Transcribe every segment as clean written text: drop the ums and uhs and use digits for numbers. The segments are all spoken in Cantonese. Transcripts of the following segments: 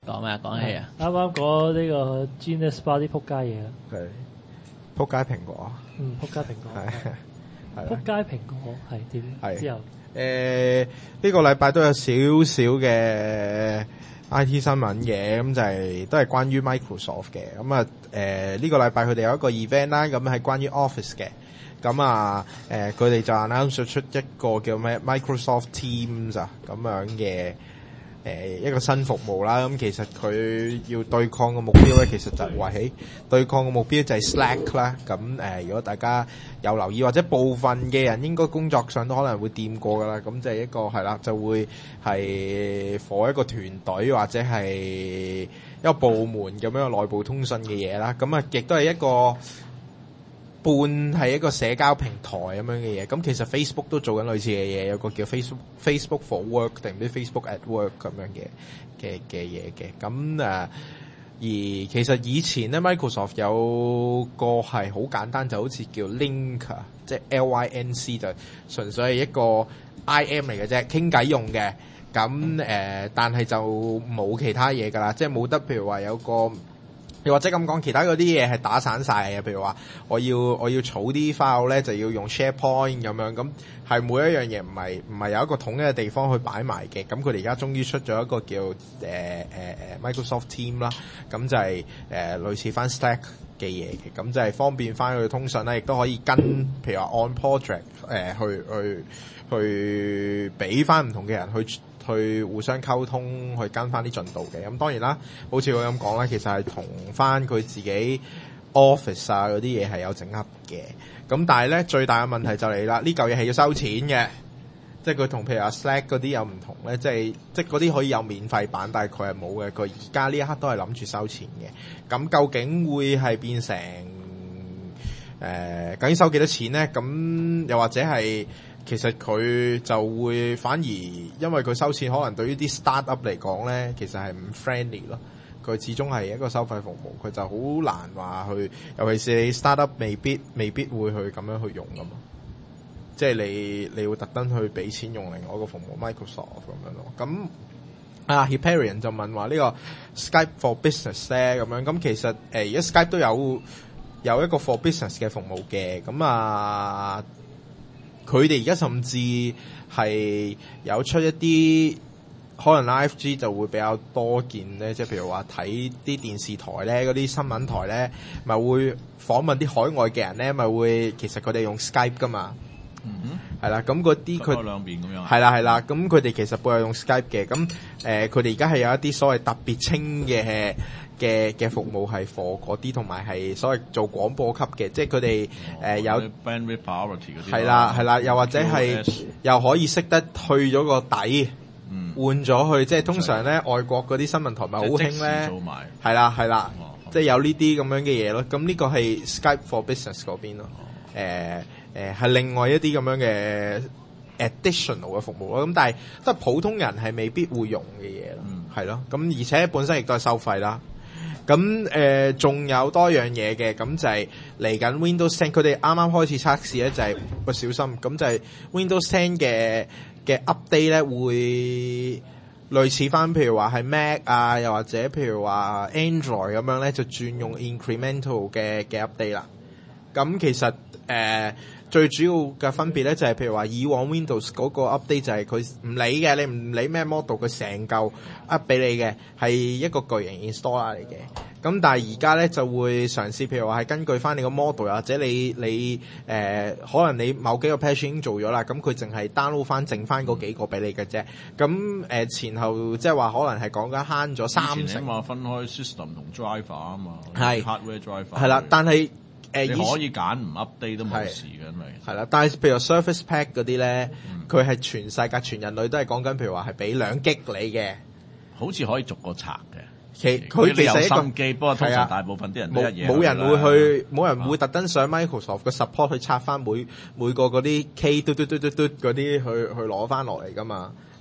講咩啊？講起啊， 啱啱講呢個 Genius Bar 啲撲街嘢啦， 係撲街蘋果， 撲街蘋果， 係撲街蘋果係點？ 係之後呢個禮拜都有少少嘅 IT 新聞嘅，咁就係都係關於 Microsoft 嘅。咁啊呢個禮拜佢哋有一個 event 啦，咁係關於 Office 嘅。咁啊佢哋就 announce 出一個叫咩 Microsoft Teams 啊咁樣嘅一個新服務啦。咁其實佢要對抗嘅目標咧，其實就係話喺對抗嘅目標就係 Slack 啦。咁如果大家有留意或者部分嘅人應該工作上都可能會掂過噶啦。咁就係一個係啦，就會係 for 一個團隊或者係一個部門咁樣嘅內部通訊嘅嘢啦。咁啊亦都係一個半係一個社交平台咁樣嘅嘢，咁其實 Facebook 都做緊類似嘅嘢，有個叫 Facebook for Work 定唔知 Facebook at Work 咁樣嘅嘢嘅，咁而其實以前咧 Microsoft 有個係好簡單，就好似叫 Lync 即係 LYNC 就純粹係一個 IM 嚟嘅啫，傾偈用嘅，咁但係就冇其他嘢㗎啦，即係冇得譬如話有個。又或者咁講，其他嗰啲嘢係打散晒嘅，譬如話我要儲啲 file 咧，就要用 SharePoint 咁樣，咁係每一樣嘢唔係有一個統一嘅地方去擺埋嘅。咁佢哋而家終於出咗一個叫Microsoft Team 啦，咁就係類似翻 Slack 嘅嘢嘅，咁就係方便翻佢通訊啦，亦都可以跟譬如話按 project 去俾翻唔同嘅人去互相溝通，去跟翻啲進度嘅。咁當然啦，好似我咁講啦，其實係同翻佢自己 Office 啊嗰啲嘢係有整合嘅。咁但係咧最大嘅問題就嚟啦，呢嚿嘢係要收錢嘅，即係佢同譬如話 Slack 嗰啲有唔同咧，即係嗰啲可以有免費版，但係佢係冇嘅。佢而家呢一刻都係諗住收錢嘅。咁究竟會係變成究竟收幾多錢咧？咁又或者係？其實佢就會反而因為佢收錢，可能對於啲 startup 嚟講咧，其實係唔 friendly 咯。佢始終係一個收費服務，佢就好難話去，尤其是你 startup 未必會去咁樣去用噶嘛。即係你會特登去俾錢用另外一個服務 Microsoft 咁樣咯。咁Hyperion 就問話呢個 Skype for Business 咧咁樣。咁其實而家 Skype 都有一個 for business 嘅服務嘅。咁佢哋而家甚至係有出一啲可能 IFG 就會比較多見咧，即係譬如話睇啲電視台咧，嗰啲新聞台咧，咪會訪問啲海外嘅人咧，咪會其實佢哋用 Skype 噶嘛，係啦，咁嗰啲佢兩邊咁樣， 係啦，咁佢哋其實背後用 Skype 嘅，咁佢哋而家係有一啲所謂特別清嘅服務係 for 嗰啲，同埋係所謂做廣播級嘅，即係佢哋有 bandwidth priority 嗰啲， 係啦，又或者係又可以識得去咗個底，換咗去，即係通常咧外國嗰啲新聞台咪好興咧，係啦，即係有呢啲咁樣嘅嘢咯。咁呢個係 Skype for Business 嗰邊咯，係另外一啲咁樣嘅 additional 嘅服務咯。咁但係都係普通人係未必會用嘅嘢咯，係咯。咁而且本身亦都係收費啦。咁仲有多樣嘢嘅，咁就係嚟緊 Windows 10，佢哋啱啱開始測試咧，就係小心，咁就係 Windows 10嘅 update 咧，會類似翻譬如話係 Mac 啊，又或者譬如話 Android 咁樣咧，就轉用 incremental 嘅 update 啦。咁其實最主要嘅分別咧，就係譬如話以往 Windows 嗰個 update 就係佢唔理嘅，你唔理咩 model， 佢成嚿 up 俾你嘅，係一個巨型 installer 嚟嘅。咁但係而家咧就會嘗試，譬如話係根據翻你個 model， 或者你可能你某幾個 patch 已經做咗啦，咁佢淨係 download 翻剩翻嗰幾個俾你嘅啫。咁前後即係話可能係講緊慳咗30%。以前起碼分開 system 同 driver 啊嘛， 係 hardware driver。係啦，但係你可以揀唔 update 都冇事嘅，因為係啦。但係譬如 Surface Pack 嗰啲咧，佢係全世界全人類都係講緊，譬如話係俾2 G 你嘅， 好似可以逐個拆嘅。 佢其實一個心機，不過通常大部分啲人都一嘢冇人會特登上 Microsoft 嘅 support 去拆翻每個嗰啲 K 嘟嗰啲去攞翻落嚟噶嘛。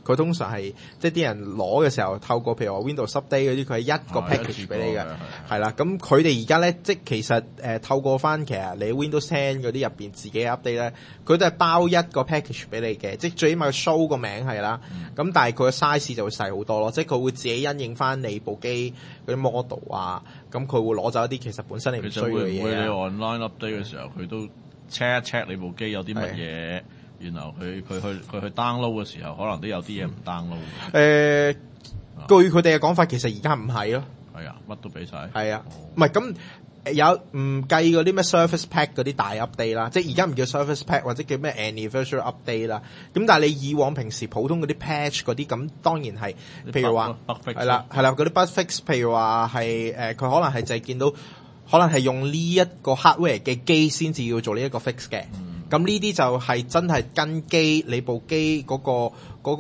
佢通常係即係啲人攞嘅時候，透過譬如話 Windows Update 嗰啲，佢係一個 package 俾你嘅，係啦。咁佢哋而家咧，即係其實透過翻其實你 Windows 10嗰啲入邊自己 update 咧，佢都係包一個 package 俾你嘅，即係最起碼 show 個名係啦。咁但係佢個 size 就會細好多咯，即係佢會自己因應翻你部機嗰啲 model 啊，咁佢會攞走一啲其實本身你唔需要嘅嘢。 其實會唔會你 online update 嘅時候，佢都 check 一 check 你部機有啲乜嘢？然後佢去 download 嘅時候，可能都有啲嘢唔 download。 據佢哋嘅講法，其實而家唔係咯。 係啊，乜都俾晒。 係啊，唔係咁有唔計嗰啲咩 Surface Pack 嗰啲大 update 啦，即係而家唔叫 Surface Pack 或者叫咩 Anniversary Update 啦。咁但係你以往平時普通嗰啲 patch 嗰啲，咁當然係，譬如話係啦嗰啲 bug fix，譬如話係佢可能係就係見到，可能係用呢一個 hardware 嘅機先至要做呢一個 fix 嘅。咁呢啲就係真係跟機你部機嗰個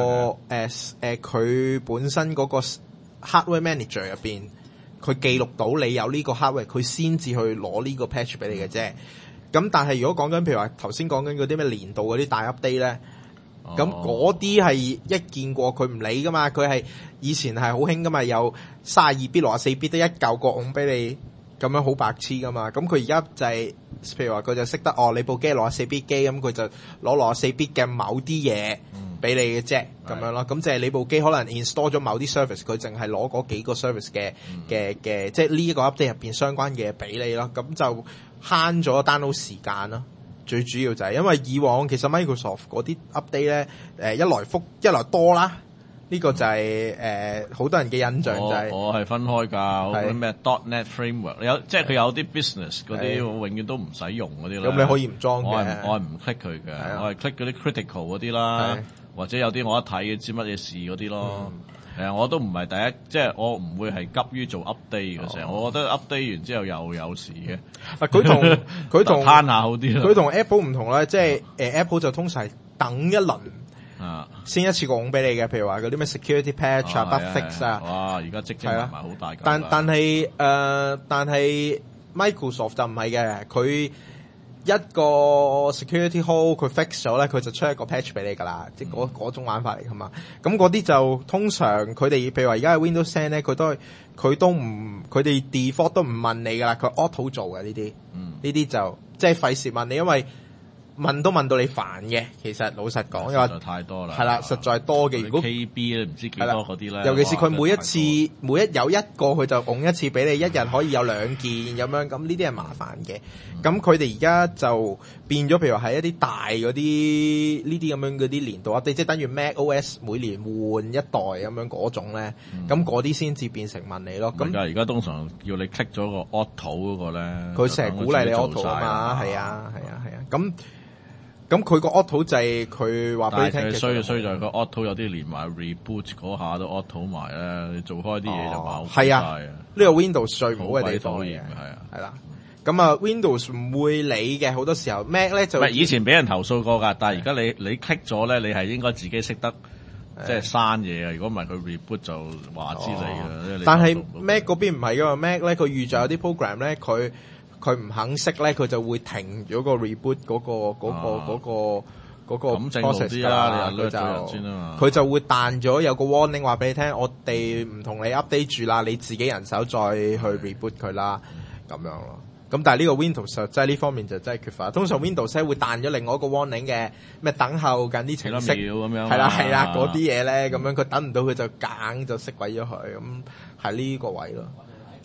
佢本身嗰個 hardware manager 入邊，佢記錄到你有呢個 hardware， 佢先至去攞呢個 patch 俾你嘅啫。咁但係如果講緊譬如話頭先講緊嗰啲咩年度嗰啲大 update 咧，咁嗰啲係一見過佢唔理噶嘛，佢係以前係好興噶嘛，有32 bit 64 bit 得一嚿個孔俾你。咁樣好白痴噶嘛，咁佢而家就係、是，譬如話佢就識得你部機係64 bit 機，咁佢就攞64 bit 嘅某啲嘢俾你嘅啫，咁樣咯。咁就係你部機可能 install 咗某啲 service， 佢淨係攞嗰幾個 service 嘅，即係呢一個 update 入邊相關嘅嘢俾你咯。咁就慳咗 download 時間咯。最主要就係因為以往其實 Microsoft 嗰啲 update 咧，一來多啦。呢個就係好多人嘅印象就係我係分開㗎，嗰啲咩 .NET framework 即係佢有啲 business 嗰啲，我永遠都唔使用嗰啲啦。 咁你可以唔裝嘅， 我係唔 click 佢嘅，我係 click 嗰啲 critical 嗰啲啦，或者有啲我一睇知乜嘢事嗰啲咯。我都唔係第一，即係我唔會係急於做 update 嘅時候，我覺得 update 完之後又有事嘅。佢同攤下好啲啦。 佢同 Apple 唔同啦，即係Apple 就通常係等一輪。先一次過拱俾你嘅，譬如話嗰啲咩 security patch 啊、bug fix 啊， 哇！而家積積埋埋好大嚿。 但係 Microsoft 就唔係嘅，佢一個 security hole 佢 fix 咗咧，佢就出一個 patch 俾你㗎啦，即係嗰種玩法嚟㗎嘛。咁嗰啲就通常佢哋譬如話而家係 Windows 10咧，佢哋 default 都唔問你㗎啦，佢 auto 做嘅呢啲，呢啲就即係費事問你，因為問都問到你煩嘅，其實老實講，因為太多啦， 係啦，實在多嘅。如果 KB 咧唔知幾多嗰啲咧， 尤其是佢每一有一個佢就拱一次俾你，一日可以有2件咁樣，咁呢啲係麻煩嘅。咁佢哋而家就變咗，譬如話係一啲大嗰啲呢啲咁樣嗰啲年度update，即係等於 MacOS 每年換一代咁樣嗰種咧，咁嗰啲先至變成問你咯。咁而家通常要你 click 咗個 auto 嗰個咧， 佢成日鼓勵你 auto 啊嘛，係啊。咁佢個 auto 就係佢話俾你聽， 但係衰在個 auto 有啲連埋 reboot 嗰下都 auto 埋咧，你做開啲嘢就爆晒啊！呢個 Windows 最唔好嘅地方嘅，係啦。咁啊 Windows 唔會理嘅，好多時候 Mac 咧就唔係以前俾人投訴過㗎，但係而家你 click 咗咧，你係應該自己識得即係刪嘢啊！如果唔係佢 reboot 就話知你㗎。 但係 Mac 嗰邊唔係㗎嘛，Mac 咧佢預咗有啲 program 咧佢唔肯識咧，佢就會停咗個 reboot 嗰個 process 啦。佢就會彈咗有個 warning 話俾你聽，我哋唔同你 update 住啦，你自己人手再去 reboot 佢啦，咁樣咯。咁但係呢個 Windows 就真係呢方面就真係缺乏。通常 Windows 會彈咗另外一個 warning 嘅，咩等候緊啲程式咁樣， 係啦嗰啲嘢咧，咁樣佢等唔到佢就硬就熄鬼咗佢，咁係呢個位咯。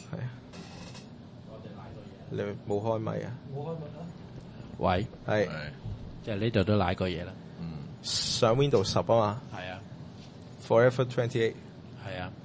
你冇開咪啊？冇開咪啊！ 喂， 係， 即係呢度都賴過嘢啦。 上 Windows 10啊嘛。 係啊。 Forever 28。 係啊。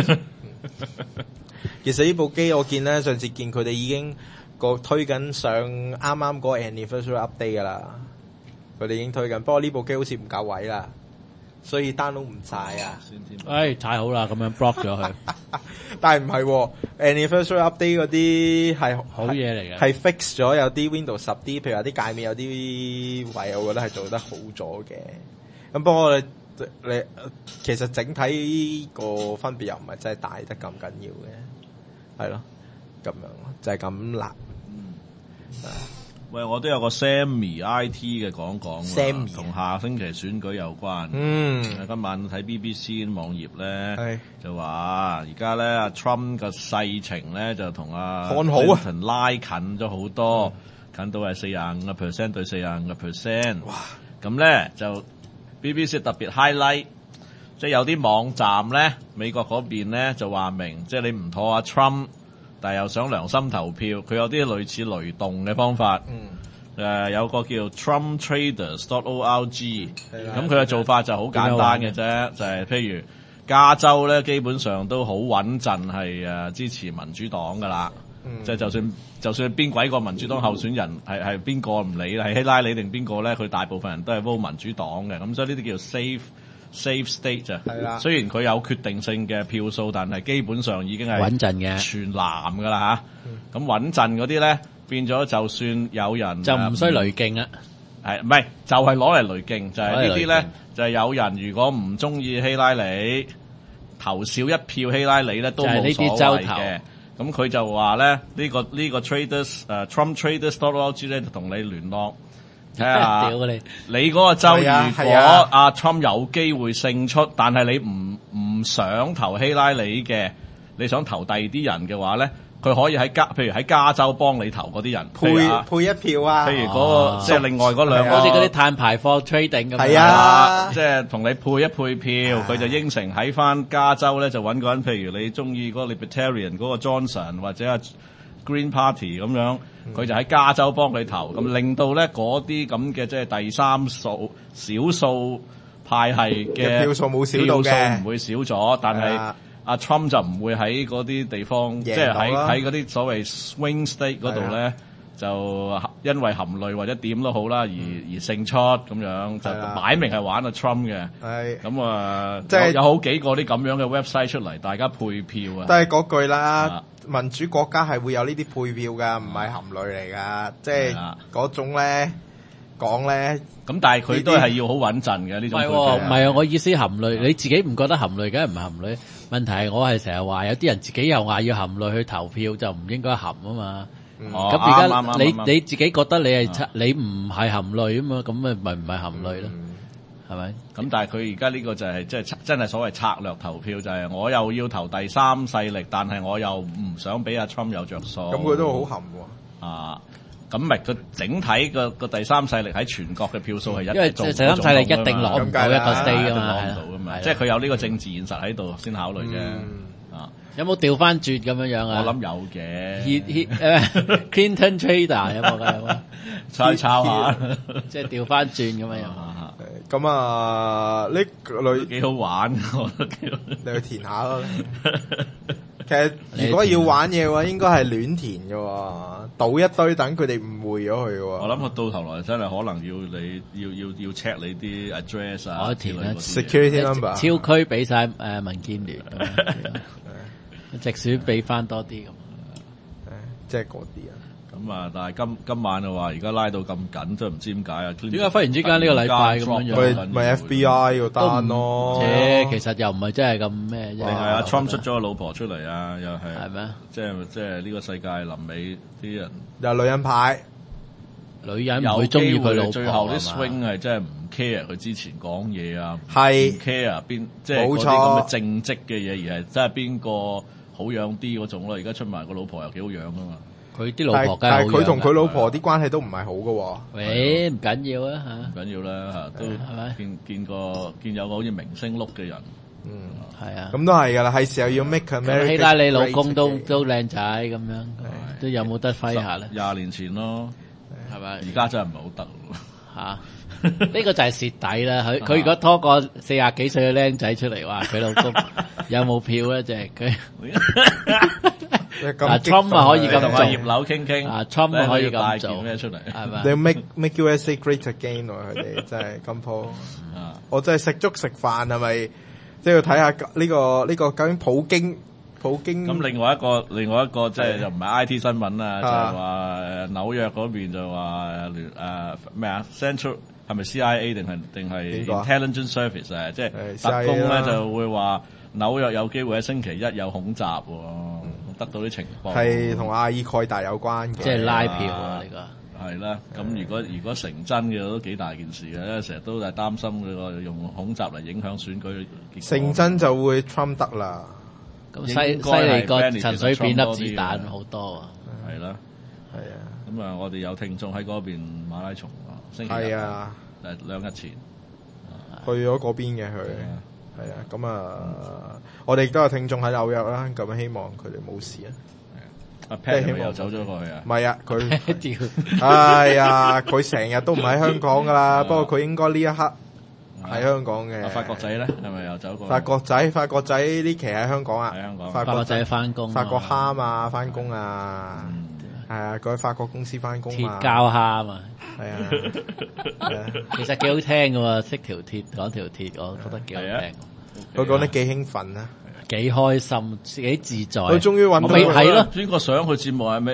其實呢部機我見咧，上次見佢哋已經推緊上啱啱嗰個 Anniversary Update 㗎啦。佢哋已經推緊，不過呢部機好似唔夠位啦，所以 download 唔晒啊。 太好啦，咁樣 block 咗佢。 但係唔係 Anniversary Update 嗰啲係好嘢嚟嘅， 係 fix 咗有啲 Windows 10啲，譬如話啲界面有啲位，我覺得係做得好咗嘅。咁不過你其實整體個分別又唔係真係大得咁緊要嘅，係咯，咁樣就係咁啦。 喂，我都有個 Sammy IT 嘅講 Sammy 同下星期選舉有關。今晚睇 BBC 網頁咧，就話而家咧阿 Trump 嘅世情咧就同阿 Clinton 拉近咗好多，近到係45% 對45%。哇！咁咧就 BBC 特別 highlight， 即係有啲網站咧，美國嗰邊咧就話明，即係你唔妥阿 Trump。但係又想良心投票，佢有啲類似雷動嘅方法。有個叫 TrumpTraders.org， 咁佢嘅做法就好簡單嘅啫，就係譬如加州咧，基本上都好穩陣係支持民主黨噶啦。即係就算邊鬼個民主黨候選人係邊個唔理啦，係希拉里定邊個咧，佢大部分人都係 vote 民主黨嘅。咁所以呢啲叫做 safe state 啫，雖然佢有決定性嘅票數，但係基本上已經係穩陣嘅， 全藍噶啦嚇。咁穩陣嗰啲咧，變咗就算有人就唔需雷競啊， 係唔係就係攞嚟雷競？就係呢啲咧，就係有人如果唔中意希拉里，投少一票希拉里咧都冇所謂嘅。咁佢就話咧，呢個 Traders TrumpTraders.org 咧就同你聯絡。睇下你嗰個州如果阿 Trump 有機會勝出，但係你唔想投希拉里嘅，你想投第二啲人嘅話咧，佢可以譬如喺加州幫你投嗰啲人配一票啊。 譬如嗰個即係另外嗰兩個， 好似嗰啲碳排放 trading 咁。 係啊， 即係同你配一配票，佢就應承喺翻加州咧就揾個人，譬如你中意嗰個 Libertarian 嗰個 Johnson 或者Green Party 咁樣，佢就喺加州幫佢投，咁令到咧嗰啲咁嘅即係第三數少數派系嘅票數冇少到嘅， 唔會少咗，但係阿 Trump 就唔會喺嗰啲地方，即係喺嗰啲所謂 swing state 嗰度咧，就因為含淚或者點都好啦，而勝出咁樣，就擺明係玩阿 Trump 嘅。咁啊，即係有好幾個啲咁樣嘅 website 出嚟，大家配票啊。 都係嗰句啦。民主國家係會有呢啲配票㗎，唔係含淚嚟㗎，即係嗰種咧講咧。 咁但係佢都係要好穩陣嘅呢種配票。 唔係啊，我意思含淚，你自己唔覺得含淚，梗係唔含淚。問題係我係成日話有啲人自己又話要含淚去投票，就唔應該含啊嘛。咁而家你自己覺得你唔係含淚啊嘛，咁咪唔係含淚咯。係咪？ 咁但係佢而家呢個就係即係真係所謂策略投票，就係我又要投第三勢力，但係我又唔想俾阿 Trump 有着數。 咁佢都好含喎。 咁咪個整體個第三勢力喺全國嘅票數係一，因為第三勢力一定攞唔到一個 stay 㗎嘛，即係佢有呢個政治現實喺度先考慮嘅。 有冇調翻轉咁樣樣啊？ 我諗有嘅。 Clinton Trader 有冇㗎？ 抄下， 即係調翻轉咁樣樣。 咁啊，呢類幾好玩，我覺得你去填下咯。其實如果要玩嘢嘅話，應該係亂填嘅喎，倒一堆等佢哋誤會咗佢嘅喎。 我諗佢到頭來真係可能要你要 check 你啲 address 啊， 我填啦 security number， 超區俾晒民建聯，直選俾翻多啲咁。 即係嗰啲啊。 咁啊！但係今晚嘅話，而家拉到咁緊，真係唔知點解啊！ 點解忽然之間呢個禮拜咁樣？ 咪 FBI 個單咯。 其實又唔係真係咁咩啫。 定係阿 Trump 出咗個老婆出嚟啊？又係係咩？ 即係呢個世界臨尾啲人有女人牌， 女人唔會中意佢老婆。 最後啲 swing 係真係唔 care 佢之前講嘢啊， 係唔 care 邊即係嗰啲咁嘅正職嘅嘢，而係真係邊個好樣啲嗰種咯。而家出埋個老婆又幾好樣噶嘛。 佢啲老婆梗係但係佢同佢老婆啲關係都唔係好㗎喎。 喂，唔緊要啊嚇， 唔緊要啦嚇，都見有個好似明星碌嘅人。 係啊。 咁都係㗎啦，係時候要 make America。 希拉里老公都靚仔咁樣，都有冇得揮下咧 ？20年前咯， 係咪？ 而家真係唔係好得嚇。呢個就係蝕底啦！佢如果拖個40幾歲嘅僆仔出嚟，話佢老公有冇票咧？就係佢。Trump 啊可以咁同阿葉劉傾傾 ，Trump 可以咁做咩出嚟？ 係嘛？ 你 make USA great again 喎，佢哋真係今鋪。我真係食粥食飯係咪？即係要睇下呢個究竟普京。 咁另外一個即係就唔係 IT 新聞啦，就係話紐約嗰邊就話咩啊 Central 係咪 CIA 定係 Intelligence Service 啊？即係特工咧就會話紐約有機會喺星期一有恐襲喎，得到啲情報。 係同阿爾蓋達有關嘅， 即係拉票啊呢個。 係啦，咁如果成真嘅都幾大件事嘅，因為成日都係擔心佢個用恐襲嚟影響選舉結果。 成真就會 Trump 得啦。 咁犀利過陳水扁粒子彈好多啊！ 係啦， 係啊。 咁啊，我哋有聽眾喺嗰邊馬拉松啊，星期日啊 ，2日前去咗嗰邊嘅佢。係啊，咁我哋亦都有聽眾喺紐約啦，咁希望佢哋冇事啊。 阿 Pat 係咪又走咗過去啊？ 唔係啊，佢哎呀，佢成日都唔喺香港噶啦，不過佢應該呢一刻喺香港嘅。 法國仔咧係咪又走過去？ 法國仔呢期喺香港啊， 喺香港。 法國仔翻工， 法國蝦啊，翻工啊，係啊，佢喺法國公司翻工啊。 鐵膠蝦嘛， 係啊， 其實幾好聽噶喎，識條鐵講條鐵，我覺得幾好聽。 佢講得幾興奮啊！ 幾開心，幾自在。 佢終於揾到係咯， 邊個上佢節目係咪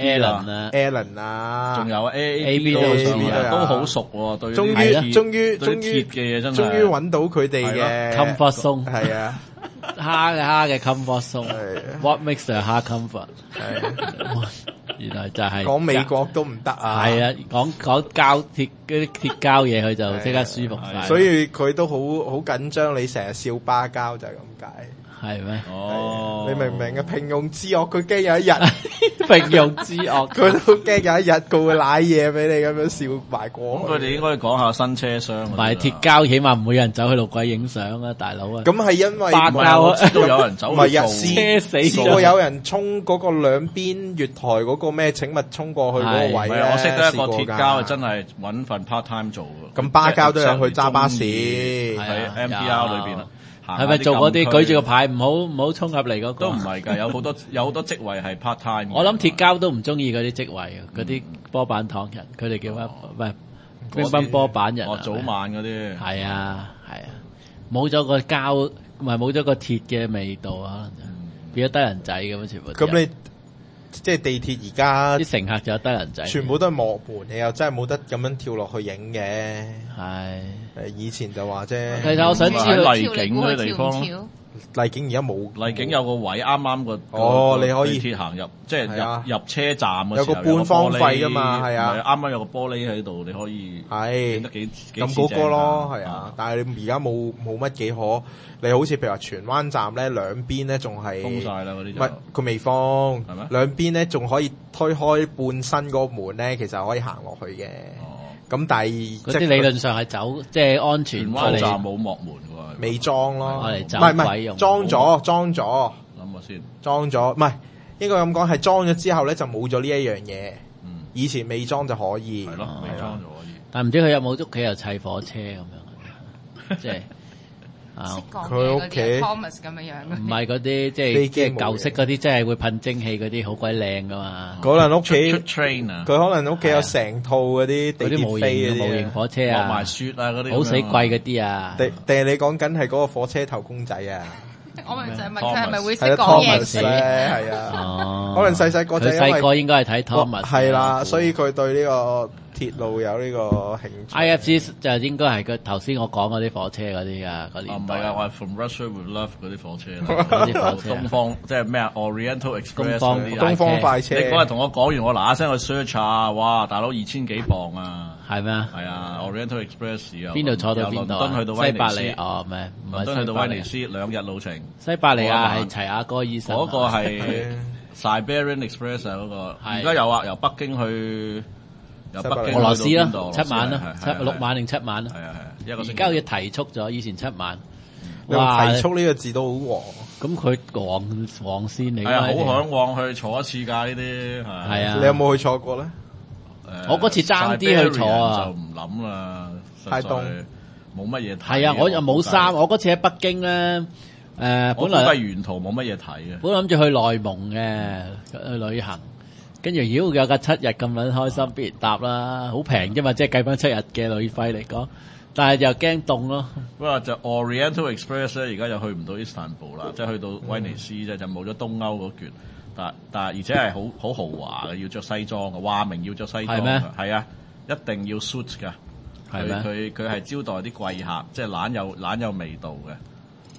Alan 啊？ 仲有 AAB 都好熟喎。對，終於鐵嘅嘢真係， 終於揾到佢哋嘅 comfort zone。 係啊， 蝦嘅 comfort zone。What makes a 蝦 comfort？原來就係講美國都唔得啊！ 係啊，講膠鐵嗰啲鐵膠嘢，佢就即刻舒服晒。 所以佢都好緊張，你成日笑巴膠就係咁解。 係咩？ 哦，你明唔明啊？平庸之惡，佢驚有一日平庸之惡， 佢都驚有一日佢會瀨嘢俾你咁樣笑埋過。 咁佢哋應該講下新車廂。 唔係鐵膠，起碼唔會有人走去路軌影相啊，大佬啊！ 咁係因為白膠我知道有人走去做， 車死試過有人衝嗰個兩邊月台嗰個咩？請勿衝過去嗰個位咧。 我識得一個鐵膠真係揾份 part time 做嘅。 咁巴膠都有去揸巴士喺 MPR 裏邊啊。 係咪做嗰啲舉住個牌唔好衝入嚟嗰個？ 都唔係㗎，有好多職位係 part time。 我諗鐵膠都唔中意嗰啲職位，嗰啲波板糖人，佢哋叫乜？唔係乒乓波板人。 早晚嗰啲。 係啊，冇咗個膠，唔係冇咗個鐵嘅味道啊，變咗得人仔咁樣全部。 咁你即係地鐵而家啲乘客就有得人仔， 全部都係幕門，你又真係冇得咁樣跳落去影嘅。 係以前就話啫。 其實我想知喺麗景嗰啲地方， 麗景而家冇。 麗景有個位啱啱個你可以鐵行入，即係入車站嘅時候有個半方塊㗎嘛，係啊， 啱啱有個玻璃喺度，你可以影得幾咁嗰個咯，係啊。但係你而家冇乜幾可，你好似譬如話荃灣站咧，兩邊咧仲係封晒啦嗰啲， 唔係佢未封， 係咩？ 兩邊咧仲可以推開半身嗰個門咧，其實可以行落去嘅。咁但係嗰啲理論上係走，即係安全。 荃灣站冇幕門喎， 未裝咯， 我嚟走鬼用。 裝咗。諗下先， 裝咗，唔係應該咁講，係裝咗之後咧就冇咗呢一樣嘢。以前未裝就可以， 係咯，未裝就可以。 但唔知佢有冇屋企又砌火車咁樣，即係。 佢屋企 Thomas 咁樣樣， 唔係嗰啲即係舊式嗰啲，即係會噴蒸汽嗰啲，好鬼靚噶嘛。 可能屋企佢可能屋企有成套嗰啲地鐵飛模型火車啊， 落埋雪啊嗰啲， 好死貴嗰啲啊。 定係你講緊係嗰個火車頭公仔啊？ 我咪就係問佢係咪會識講嘢咧？係啊，可能細個仔細個應該係睇 Thomas 係啦，所以佢對呢個鐵路有呢個興趣。 IFC 就應該係佢頭先我講嗰啲火車嗰啲啊，嗰年代。 唔係啊，我係 From Russia with Love 嗰啲火車啦，嗰啲火車。東方即係咩啊 Oriental Express 嗰啲。 東方快車。 你嗰日同我講完，我嗱嗱聲去 search 啊，哇！大佬2000幾磅啊！ 係咩？ 係啊 ，Oriental Express 啊。 邊度坐到邊度？ 倫敦去到威尼斯。 西伯利哦，咩？ 倫敦去到威尼斯2日路程。 西伯利亞係齊亞哥醫生。 嗰個係 Siberian Express 啊，嗰個。而家有啊，由北京去。由北京俄羅斯啦 ，7 晚啦，6晚定7晚啦。 係啊係， 而家好似提速咗，以前7晚。 哇！提速呢個字都好黃。 咁佢黃線嚟㗎。 係啊，好嚮往去坐一次㗎呢啲。 係啊。 你有冇去坐過咧？ 我嗰次爭啲去坐啊。 就唔諗啦， 太凍， 冇乜嘢睇。 係啊，我又冇衫。我嗰次喺北京咧，本來沿途冇乜嘢睇嘅。 本來諗住去內蒙嘅去旅行。跟住，如果有架7日咁撚開心，必然搭啦，好平啫嘛，即係計翻7日嘅旅費嚟講，但係又驚凍咯。 不過就 Oriental Express 咧，而家又去唔到伊斯坦布啦，即係去到威尼斯啫，就冇咗東歐嗰橛。但係而且係好豪華嘅，要着西裝嘅，話明要着西裝。係咩？係啊，一定要 suit 㗎。係咩？佢係招待啲貴客，即係懶有味道嘅。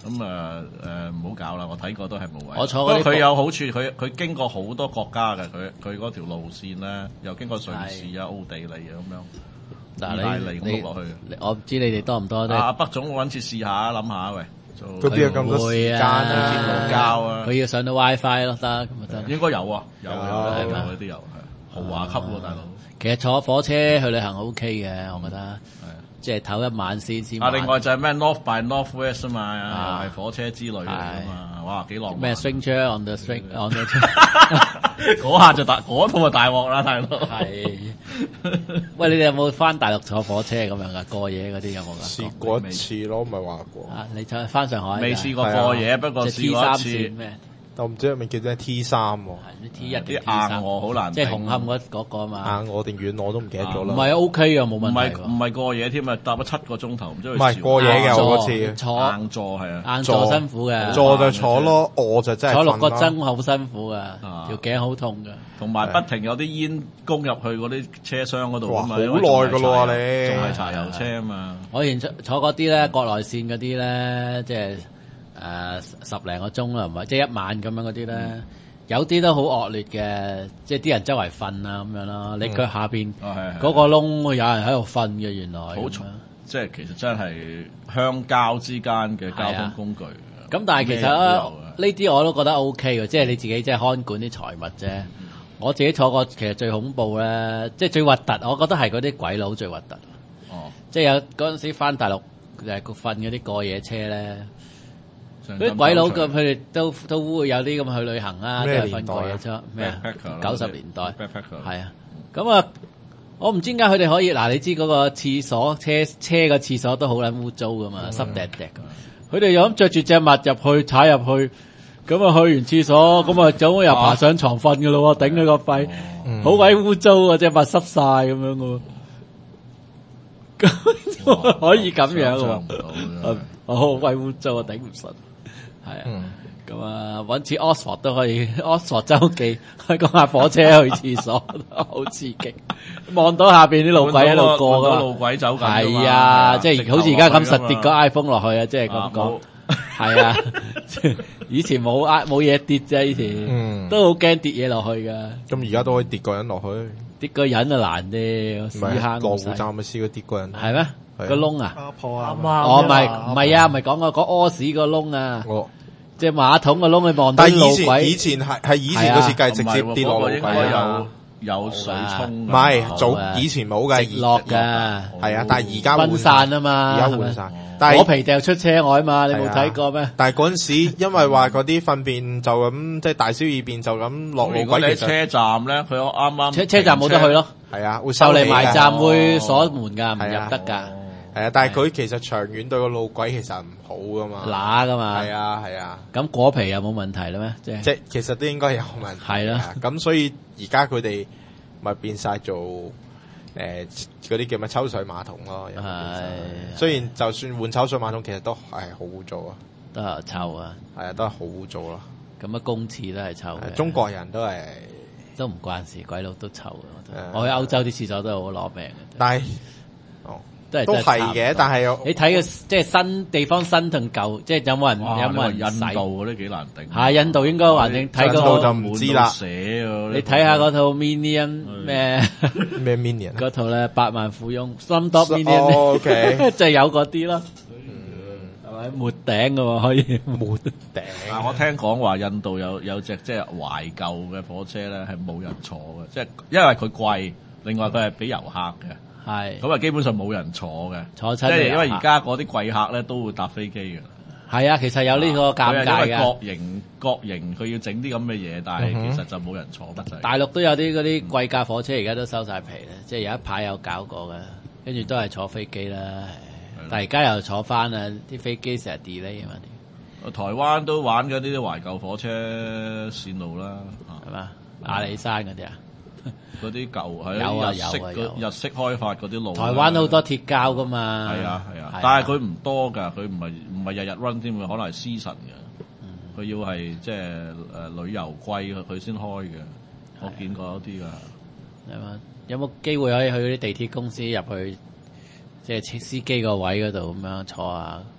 咁唔好搞啦，我睇過都係冇謂。 我坐嗰啲佢有好處，佢經過好多國家嘅，佢嗰條路線咧，又經過瑞士啊、奧地利啊咁樣。 嗱意大利咁落去， 我唔知你哋多唔多阿北總揾次試下，諗下喂。 佢邊有咁多時間啊？ 鐵路交啊！ 佢要上到 WiFi 咯，得咁咪得。 應該有啊，有嗰啲有，係豪華級喎，大佬。 其實坐火車去旅行 OK 嘅，我覺得。即係唞一晚先。 另外就係咩 North by Northwest 啊嘛，又係火車之旅嚟㗎嘛，哇幾浪漫。 咩 Stranger on the String on the 嗰下就嗰套就大鑊啦，大佬。 係。喂，你哋有冇翻大陸坐火車咁樣噶？過夜嗰啲有冇噶？ 試過一次咯，咪話過。 你就翻上海？ 未試過過夜，不過試過一次。 咩？ 我唔知係咪叫做 T3 喎 ，T1 啲硬臥好難， 即係紅磡嗰個嘛。 硬臥定軟臥都唔記得咗啦。 唔係 OK 嘅，冇問題。 唔係過夜添啊，搭咗7個鐘頭，唔知佢。 唔係過夜嘅我嗰次。 坐硬座係啊， 硬座辛苦嘅。 坐就坐咯，臥就真係坐6個鐘好辛苦嘅，條頸好痛嘅。 同埋不停有啲煙攻入去嗰啲車廂嗰度啊嘛。 好耐噶咯你。 仲係柴油車啊嘛。 我以前坐嗰啲咧，國內線嗰啲咧，即係。10零個鐘啦，唔係即係1晚咁樣嗰啲咧，有啲都好惡劣嘅，即係啲人周圍瞓啊咁樣咯。你腳下邊嗰個窿，有人喺度瞓嘅，原來。好重，即係其實真係鄉郊之間嘅交通工具。咁但係其實呢啲我都覺得 OK 嘅，即係你自己即係看管啲財物啫。我自己坐過，其實最恐怖咧，即係最核突，我覺得係嗰啲鬼佬最核突。哦，即係有嗰陣時返大陸瞓嗰啲過夜車咧。嗰啲鬼佬佢哋都會有啲咁去旅行啦，即係瞓過夜車咩啊？90年代係啊，咁啊，我唔知點解佢哋可以嗱，你知嗰個廁所車個廁所都好撚污糟噶嘛，濕滴滴咁。佢哋又咁着住隻襪入去踩入去，咁啊去完廁所，咁啊總又爬上床瞓噶咯喎，頂佢個肺，好鬼污糟啊！隻襪濕晒咁樣噶喎，可以咁樣喎，好鬼污糟啊，頂唔順。係啊，咁啊揾次 Oxford 都可以 ，Oxford 周記去講下火車去廁所，好刺激。望到下邊啲路鬼喺度過噶，路鬼走緊。係啊，即係好似而家咁實跌個 iPhone 落去啊，即係咁講。係啊，以前冇嘢跌啫，以前都好驚跌嘢落去噶。咁而家都可以跌個人落去，跌個人啊難啲，屎坑羅湖站咪試過跌個人。係咩？個窿啊！哦，唔係啊，唔係講個屙屎個窿啊！即係馬桶個窿去望到路軌。以前係以前個設計直接跌落路軌有水沖。唔係早以前冇嘅，落㗎係啊，但係而家分散啊嘛，而家換晒。但係果皮掉出車外嘛，你冇睇過咩？但係嗰陣時因為話嗰啲糞便就咁即係大小二便就咁落路軌。其實車站咧，佢啱啱車站冇得去咯。係啊，會收嚟埋站會鎖門㗎，唔入得㗎。係啊，但係佢其實長遠對個路軌其實唔好噶嘛，乸噶嘛。係啊，係啊。咁果皮有冇問題咧咩？即係其實都應該有問題。係咯。咁所以而家佢哋咪變晒做嗰啲叫咩抽水馬桶咯。係。雖然就算換抽水馬桶，其實都係好污糟啊。都係臭啊。係啊，都係好污糟咯。咁啊，公廁都係臭嘅。中國人都唔關事，鬼佬都臭嘅。我去歐洲啲廁所都係好攞命嘅。但係。都係嘅，但係你睇嘅即係新地方新同舊，即係有冇人印度嗰啲幾難頂。係印度應該還定睇嗰套就唔知啦。你睇下嗰套 Minion 咩 Minion 嗰套咧，百萬富翁 Slumdog Millionaire 就係有嗰啲咯。係咪沒頂嘅喎？可以沒頂。我聽講話印度有隻即係懷舊嘅火車咧，係冇人坐嘅，即係因為佢貴，另外佢係俾遊客嘅。係咁啊，基本上冇人坐嘅，坐親即係因為而家嗰啲貴客咧都會搭飛機嘅。係啊，其實有呢個尷尬嘅。國營佢要整啲咁嘅嘢，但係其實就冇人坐得滯。大陸都有啲嗰啲貴價火車，而家都收晒皮咧，即係有一排有搞過嘅，跟住都係坐飛機啦。但係而家又坐翻啊，啲飛機成日 delay 啊嘛。台灣都玩嗰啲懷舊火車線路啦，係嘛？阿里山嗰啲啊。嗰啲舊係日式開發嗰啲路，台灣好多鐵膠噶嘛。係啊，但係佢唔多㗎，佢唔係日日 run 添嘅，可能係 season 嘅。佢要係即係旅遊季佢先開嘅。我見過有啲㗎。係嘛？有冇機會可以去嗰啲地鐵公司入去，即係司機個位嗰度咁樣坐下？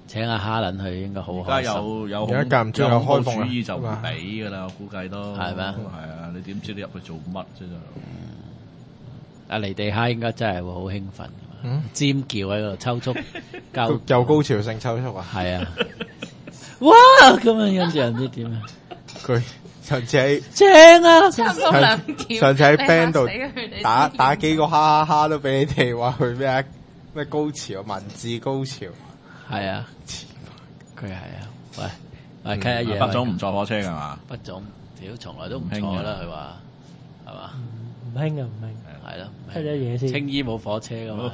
請阿哈倫去應該好而家開心。 有而家間唔中有開放主義就唔俾噶啦，我估計都係咩？ 係啊，你點知你入去做乜啫？ 阿離地哈應該真係會好興奮㗎嘛，尖叫喺度抽搐， 有高潮性抽搐啊！ 係啊，哇咁樣跟住唔知點啊， 佢上次喺正啊！ 差唔多兩條。 上次喺 band 度你嚇死佢哋打幾個哈哈哈都俾你哋話佢咩高潮文字高潮， 係啊，佢係啊，喂，cut 一嘢， 北總唔坐火車㗎嘛？ 北總屌從來都唔坐啦，佢話係嘛？ 唔興啊，唔興。 係咯， 睇咗嘢先。 青衣冇火車噶嘛，